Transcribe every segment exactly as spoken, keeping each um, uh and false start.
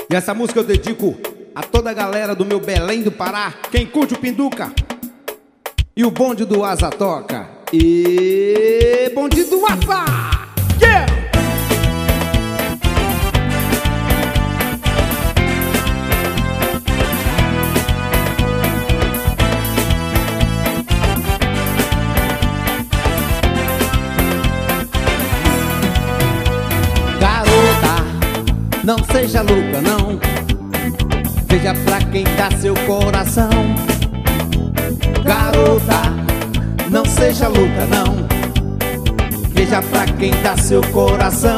E essa música eu dedico a toda a galera do meu Belém do Pará, quem curte o Pinduca e o bonde do Asa toca. E bonde do Asa! Yeah! Garota, não seja louca não, veja pra quem dá seu coração. Garota, não seja louca não, veja pra quem dá seu coração.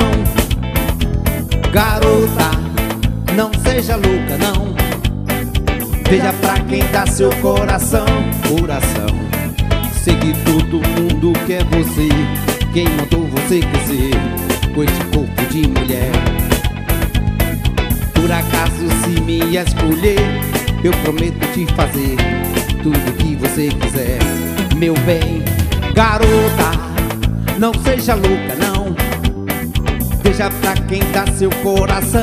Garota, não seja louca não, veja pra quem dá seu coração. Coração, sei que todo mundo quer você, quem mandou você crescer com esse corpo de mulher? Por acaso se me escolher, eu prometo te fazer tudo que você quiser, meu bem. Garota, não seja louca não, veja pra quem dá seu coração.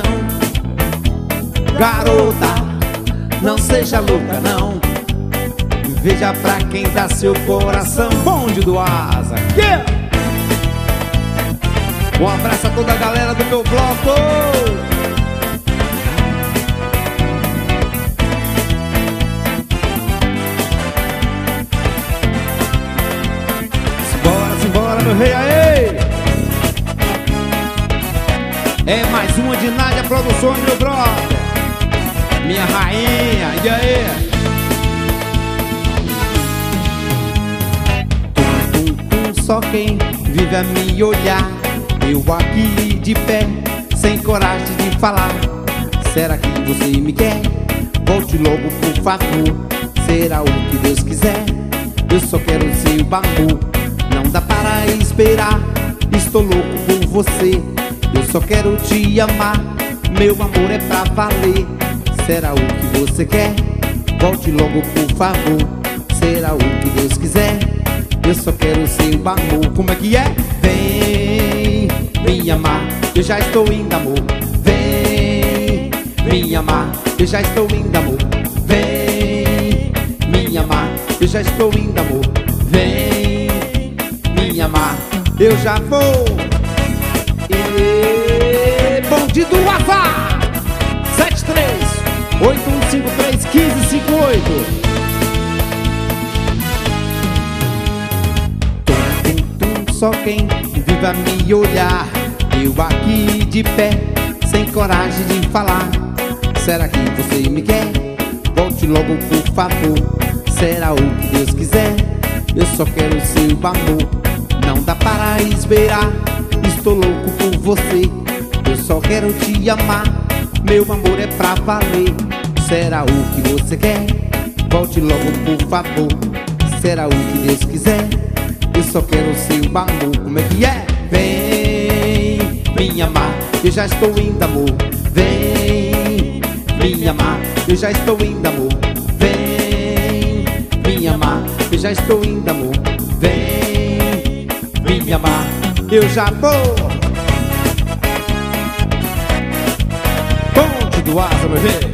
Garota, não seja louca não, veja pra quem dá seu coração. Bonde do Asa! Yeah! Um abraço a toda a galera do meu bloco! Simbora, simbora, meu rei, aê! É mais uma de Nádia Produções, meu brother, minha rainha, e aí? Tum, tum, tum, só quem vive a me olhar, eu aqui de pé, sem coragem de falar. Será que você me quer? Volte logo, por favor, será o que Deus quiser. Eu só quero seu amor, não dá para esperar. Estou louco por você, eu só quero te amar. Meu amor é pra valer. Será o que você quer? Volte logo, por favor, será o que Deus quiser. Eu só quero seu amor. Como é que é? Vem me amar, eu já estou indo, amor. Vem me amar, eu já estou indo, amor. Vem me amar, eu já estou indo, amor. Vem me amar, Eu já vou! E bonde do Asa! sete três oito um cinco três um cinco cinco oito. só quem vive a me olhar, eu aqui de pé, sem coragem de falar. Será que você me quer? Volte logo, por favor, será o que Deus quiser. Eu só quero seu amor, não dá para esperar. Estou louco por você, eu só quero te amar. Meu amor é pra valer. Será o que você quer? Volte logo, por favor, será o que Deus quiser. Eu só quero seu amor. Como é que é? Vem me amar, eu já estou indo, amor. Vem me amar, eu já estou indo, amor. Vem me amar, eu já estou indo, amor. Vem me amar, Eu já vou! Bonde do Asa, meu rei!